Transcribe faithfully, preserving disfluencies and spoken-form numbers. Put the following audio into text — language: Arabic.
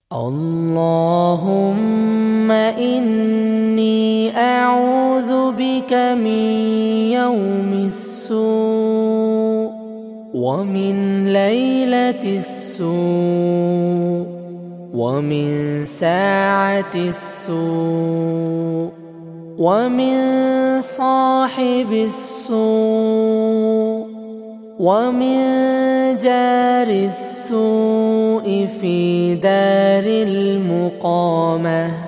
اللهم إني أعوذ بك من يوم السوء ومن ليلة السوء ومن ساعة السوء ومن صاحب السوء ومن جار السوء في دار المقامة.